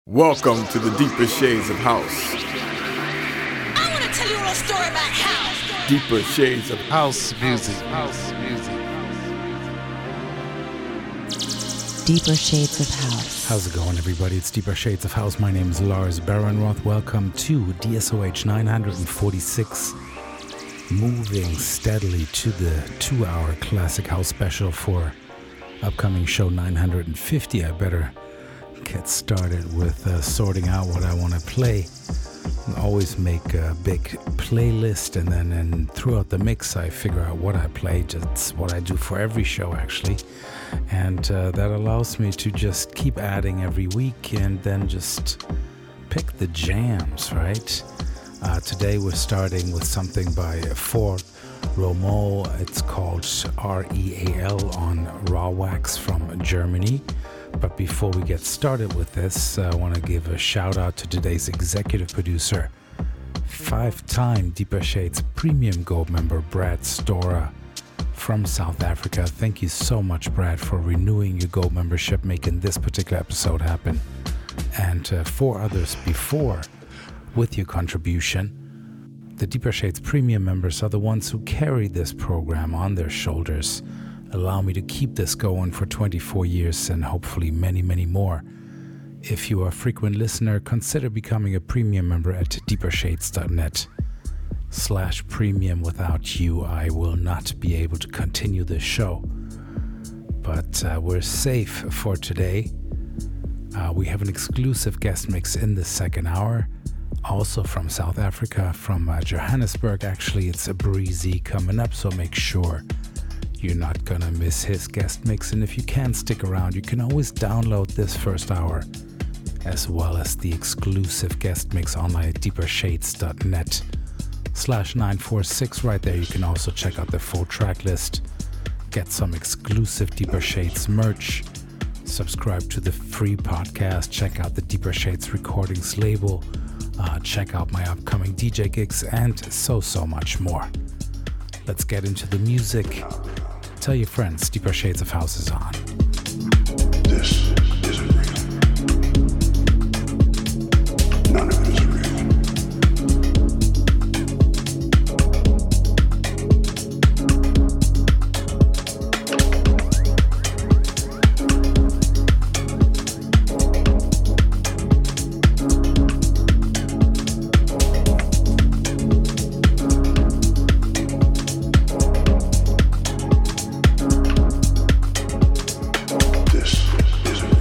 Welcome to the deeper shades of house. I want to tell you a little story about house. Deeper shades of House music. House music. Deeper Shades of House. How's it going, everybody? It's Deeper Shades of House. My name is Lars Barenroth. Welcome to DSOH 946. Moving steadily to the 2-hour classic house special for upcoming show 950. I better get started with sorting out what I want to play. I always make a big playlist, and then throughout the mix I figure out what I play. That's what I do for every show, actually, and that allows me to just keep adding every week and then just pick the jams, right? Today we're starting with something by Fort Romo. It's called REAL on Raw Wax from Germany. But before we get started with this, I want to give a shout out to today's executive producer, 5-time Deeper Shades Premium Gold member Brad Stora from South Africa. Thank you so much, Brad, for renewing your Gold membership, making this particular episode happen. And 4 others before with your contribution. The Deeper Shades Premium members are the ones who carry this program on their shoulders. Allow me to keep this going for 24 years and hopefully many, many more. If you are a frequent listener, consider becoming a premium member at deepershades.net/premium. Without you, I will not be able to continue this show. But we're safe for today. We have an exclusive guest mix in the second hour. Also from South Africa, from Johannesburg. Actually, it's a Breezy coming up, so make sure you're not gonna miss his guest mix. And if you can stick around, you can always download this first hour as well as the exclusive guest mix online at deepershades.net/946. Right there you can also check out the full track list, get some exclusive Deeper Shades merch, subscribe to the free podcast, check out the Deeper Shades Recordings label, check out my upcoming DJ gigs, and so much more. Let's get into the music. Tell your friends, Deeper Shades of House is on. This isn't real. None of it is real. This isn't real.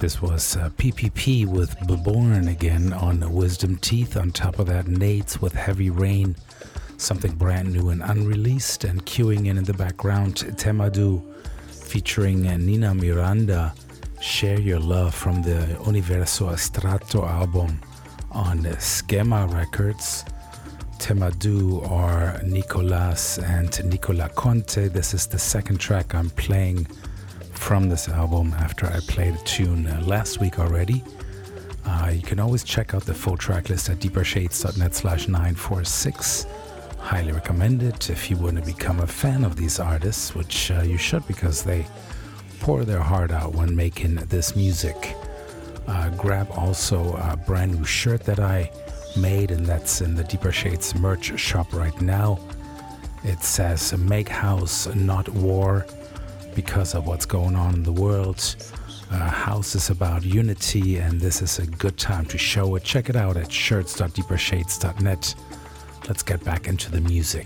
This was PPP with Beborn again on Wisdom Teeth. On top of that, Nades with Heavy Rain, something brand new and unreleased. And queuing in the background, Temadu featuring Nina Miranda, Share Your Love from the Universo Astrato album on Schema Records. Temadu are Nicolas and Nicola Conte. This is the second track I'm playing from this album after I played a tune last week already. You can always check out the full track list at deepershades.net/946. Highly recommend it if you want to become a fan of these artists, which you should, because they pour their heart out when making this music. Grab also a brand new shirt that I made, and that's in the Deeper Shades merch shop right now. It says "Make House, Not War," because of what's going on in the world. House is about unity, and this is a good time to show it. Check it out at shirts.deepershades.net. Let's get back into the music.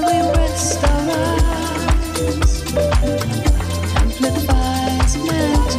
Amplifies my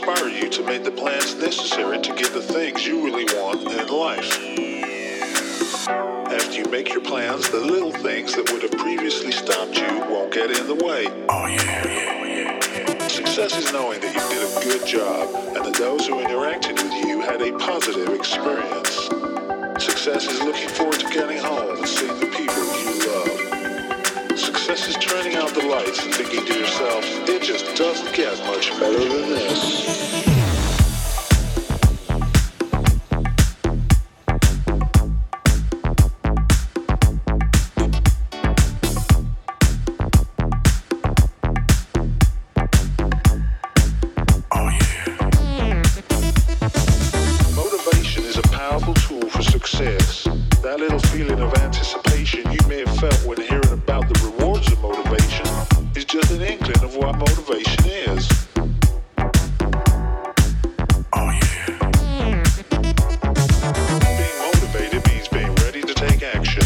inspire you to make the plans necessary to get the things you really want in life. After you make your plans, the little things that would have previously stopped you won't get in the way. Oh yeah. Success is knowing that you did a good job and that those who interacted with you had a positive experience. Success is looking forward to getting home and seeing the people you love. Success is turning out the lights and thinking to yourself, it just doesn't get much better than this. That little feeling of anticipation you may have felt when hearing about the rewards of motivation is just an inkling of what motivation is. Oh yeah. Being motivated means being ready to take action.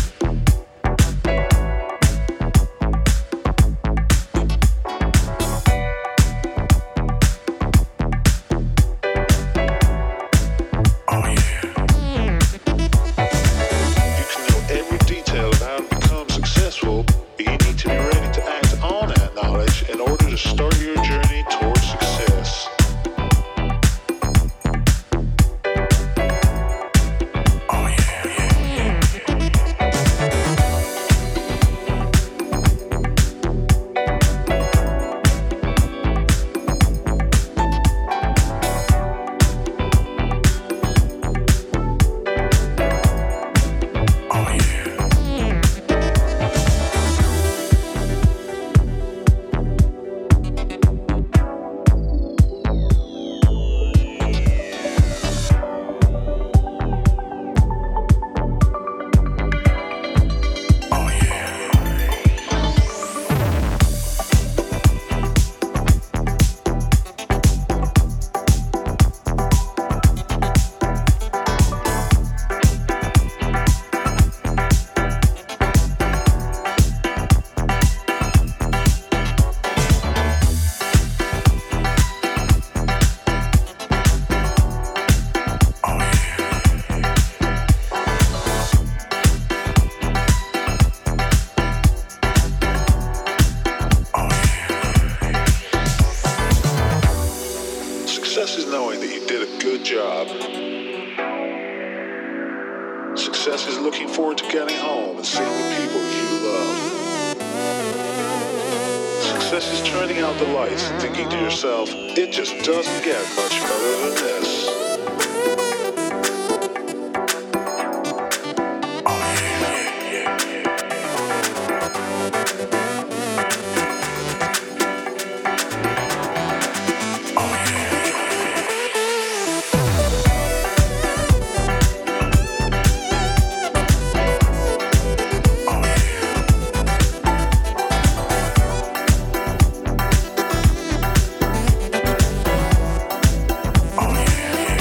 Success is knowing that you did a good job. Success is looking forward to getting home and seeing the people you love. Success is turning out the lights and thinking to yourself, it just doesn't get much better than this. Oh yeah.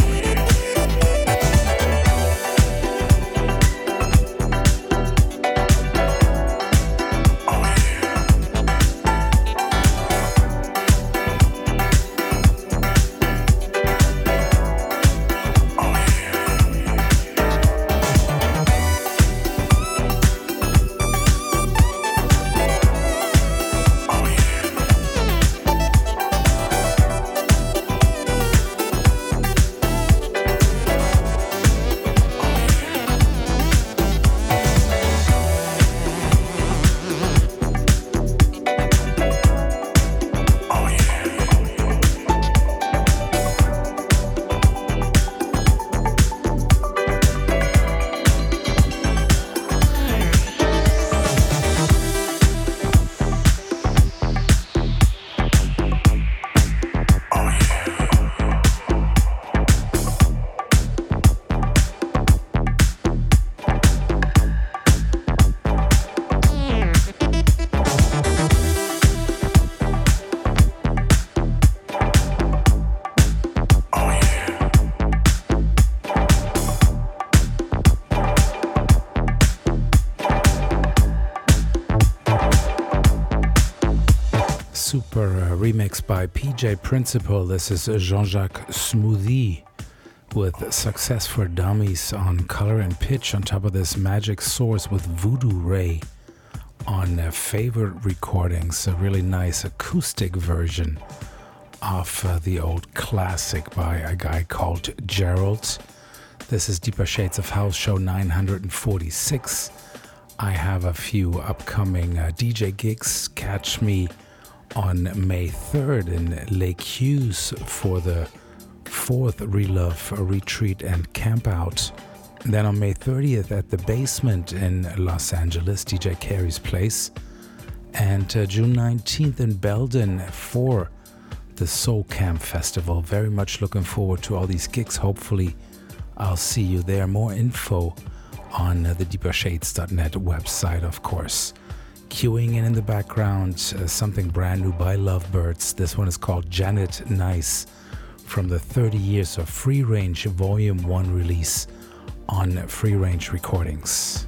super remix by PJ Principal. This is Jean-Jacques Smoothie with Success for Dummies on Color and Pitch. On top of this, Magic Source with Voodoo Ray on Favorite Recordings. A really nice acoustic version of the old classic by a guy called Gerald. This is Deeper Shades of House, show 946. I have a few upcoming DJ gigs. Catch me on May 3rd in Lake Hughes for the 4th Relove Retreat and Camp Out. Then on May 30th at the Basement in Los Angeles, DJ Carey's place. And June 19th in Belden for the Soul Camp Festival. Very much looking forward to all these gigs. Hopefully I'll see you there. More info on the deepershades.net website, of course. Queuing in the background, something brand new by Lovebirds. This one is called Janet Nice from the 30 Years of Free Range Volume 1 release on Free Range Recordings.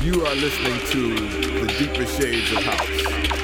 You are listening to the Deeper Shades of House.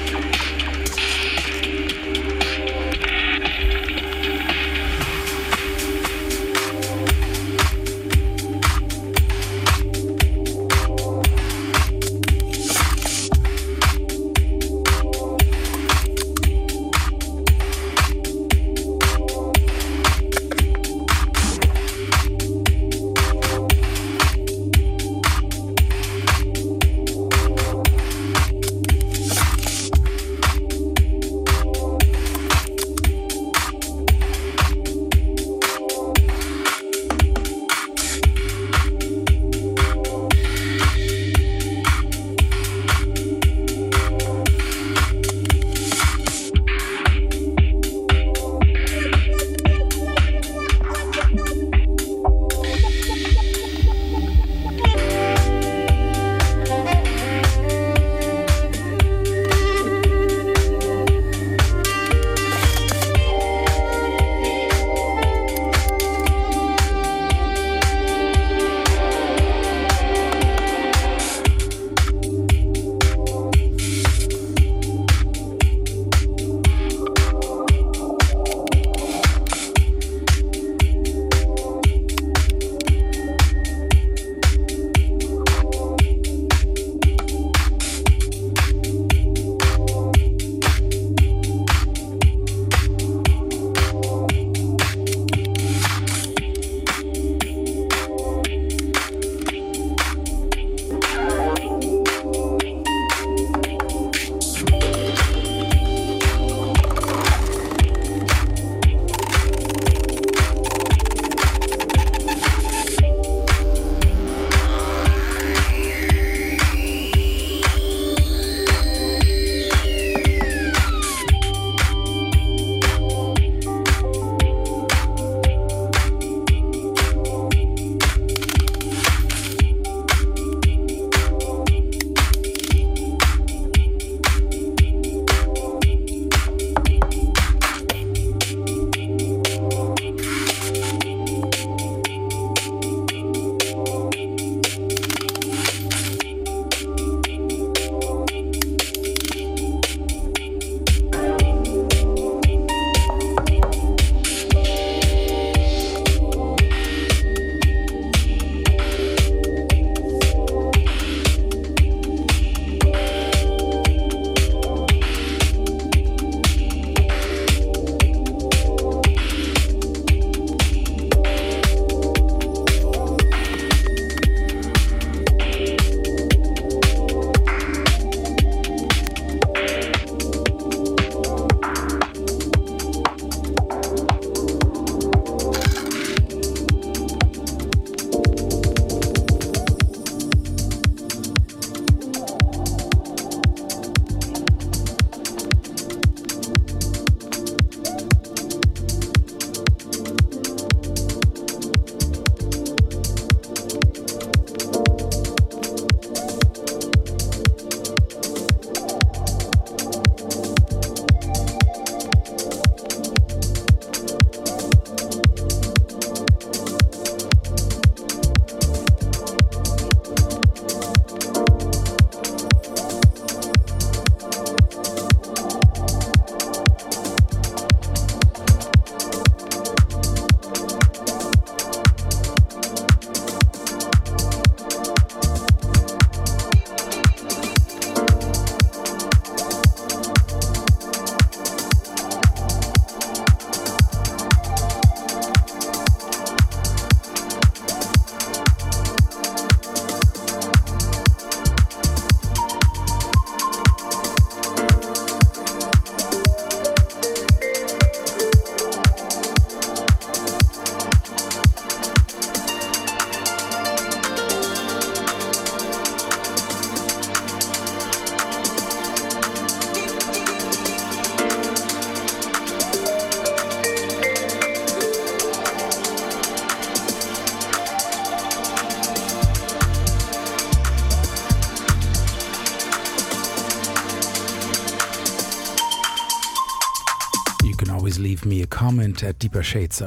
leave me a comment at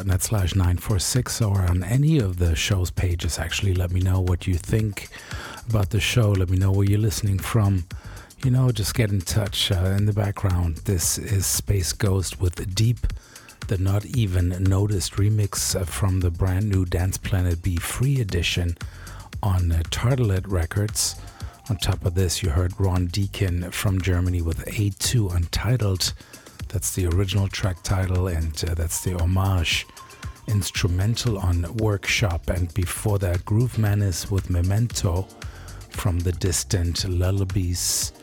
deepershades.net/946 or on any of the show's pages. Actually, let me know what you think about the show. Let me know where you're listening from. You know, just get in touch. In the background, this is Space Ghost with Deep, the Not Even Noticed remix from the brand new Dance Planet B Free edition on Tartelet Records. On top of this, you heard Ron Deacon from Germany with A2 Untitled. That's the original track title, and that's the homage instrumental on Workshop. And before that, Groove Menace with Memento from the distant Lullabies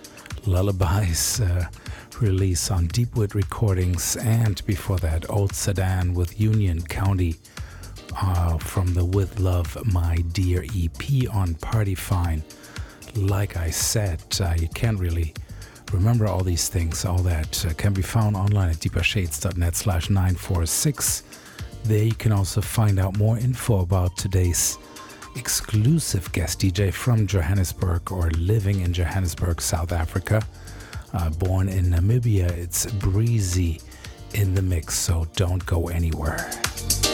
release on Deepwood Recordings. And before that, Old Sedan with Union County from the With Love My Dear EP on Party Fine. Like I said, you can't really remember all these things. All that can be found online at deepershades.net/946. There you can also find out more info about today's exclusive guest DJ from Johannesburg, or living in Johannesburg, South Africa. Born in Namibia, it's Breezy in the mix, so don't go anywhere.